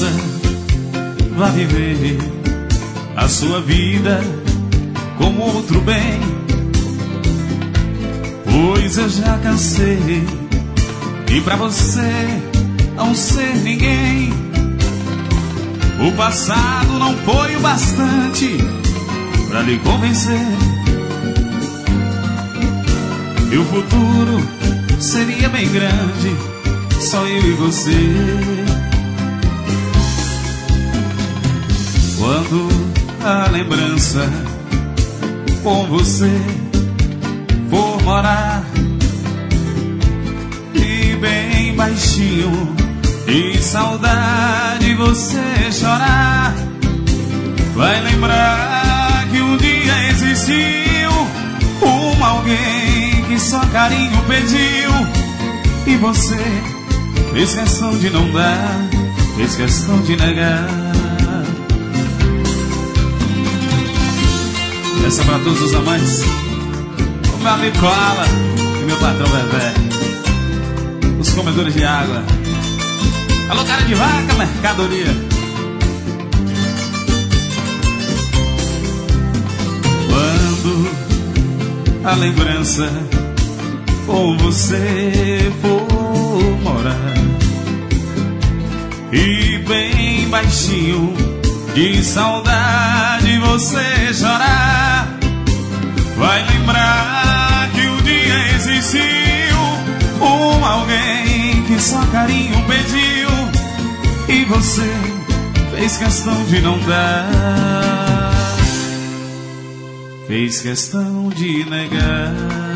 lembrança, vá viver a sua vida como outro bem, pois eu já cansei e pra você não ser ninguém. O passado não foi o bastante pra lhe convencer, e o futuro seria bem grande, só eu e você. Quando a lembrança com você for morar, e bem baixinho de saudade você chorar, vai lembrar que um dia existiu alguém que só carinho pediu, e você fez questão de não dar, fez questão de negar. Essa é pra todos os amantes, o meu amigo Koala e meu patrão Bebé, os comedores de água. Alô, cara de vaca, mercadoria. Quando a lembrança com você for morar, e bem baixinho de saudade você chorar, vai lembrar que um dia existiu alguém que só carinho pediu, e você fez questão de não dar, fez questão de negar.